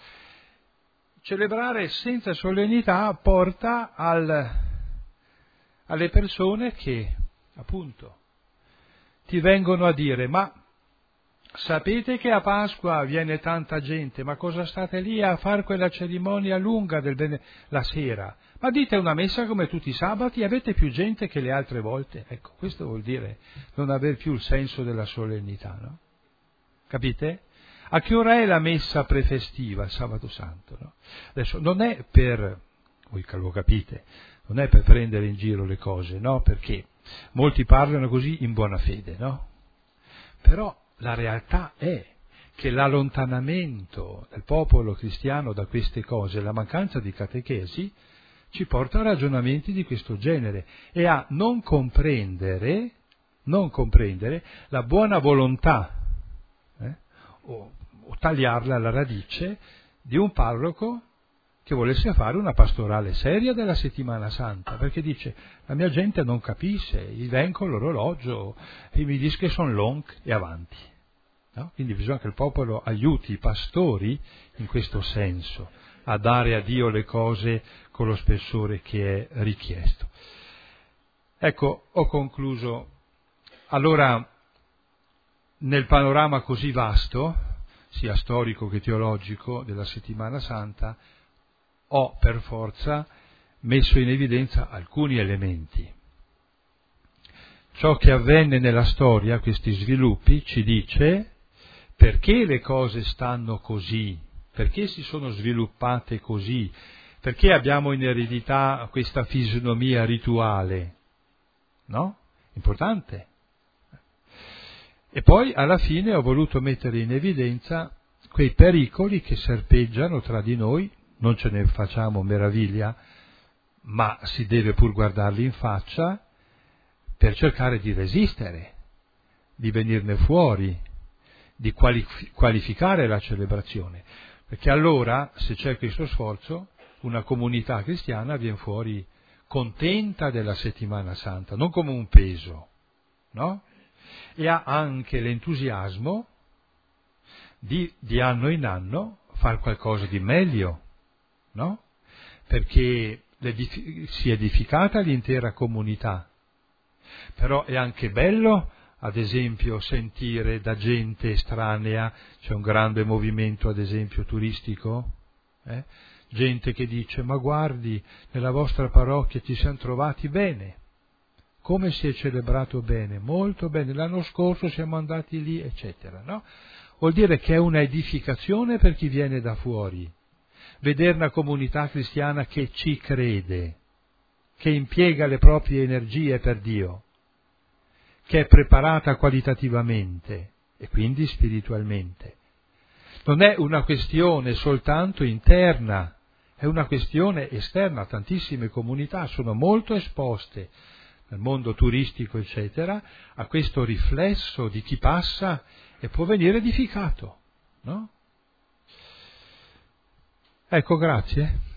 A: Celebrare senza solennità porta al, alle persone che, appunto, ti vengono a dire: ma sapete che a Pasqua viene tanta gente, ma cosa state lì a fare quella cerimonia lunga del bene la sera? Ma dite una messa come tutti i sabati, avete più gente che le altre volte. Ecco, questo vuol dire non aver più il senso della solennità, no? Capite? A che ora è la messa prefestiva, il sabato santo? No? Adesso non è per, voi lo capite, non è per prendere in giro le cose, no? Perché molti parlano così in buona fede, no? Però la realtà è che l'allontanamento del popolo cristiano da queste cose, la mancanza di catechesi, ci porta a ragionamenti di questo genere e a non comprendere, non comprendere la buona volontà, eh, o, o tagliarla alla radice, di un parroco che volesse fare una pastorale seria della settimana santa, perché dice: la mia gente non capisce, gli vengo l'orologio e mi dice che sono long e avanti. No? Quindi bisogna che il popolo aiuti i pastori in questo senso, a dare a Dio le cose con lo spessore che è richiesto. Ecco, ho concluso. Allora, nel panorama così vasto, sia storico che teologico, della settimana santa, ho per forza messo in evidenza alcuni elementi. Ciò che avvenne nella storia, questi sviluppi, ci dice perché le cose stanno così, perché si sono sviluppate così, perché abbiamo in eredità questa fisionomia rituale, no? Importante. E poi alla fine ho voluto mettere in evidenza quei pericoli che serpeggiano tra di noi. Non ce ne facciamo meraviglia, ma si deve pur guardarli in faccia per cercare di resistere, di venirne fuori, di qualif- qualificare la celebrazione. Perché allora, se c'è questo sforzo, una comunità cristiana viene fuori contenta della settimana santa, non come un peso, no? E ha anche l'entusiasmo di, di anno in anno fare qualcosa di meglio, no? Perché si è edificata l'intera comunità. Però è anche bello, ad esempio, sentire da gente estranea, c'è un grande movimento, ad esempio, turistico, eh? Gente che dice: ma guardi, nella vostra parrocchia ci siamo trovati bene, come si è celebrato bene, molto bene, l'anno scorso siamo andati lì, eccetera, no? Vuol dire che è una edificazione per chi viene da fuori, vedere una comunità cristiana che ci crede, che impiega le proprie energie per Dio, che è preparata qualitativamente e quindi spiritualmente. Non è una questione soltanto interna, è una questione esterna. Tantissime comunità sono molto esposte nel mondo turistico, eccetera, a questo riflesso di chi passa e può venire edificato, no? Ecco, grazie.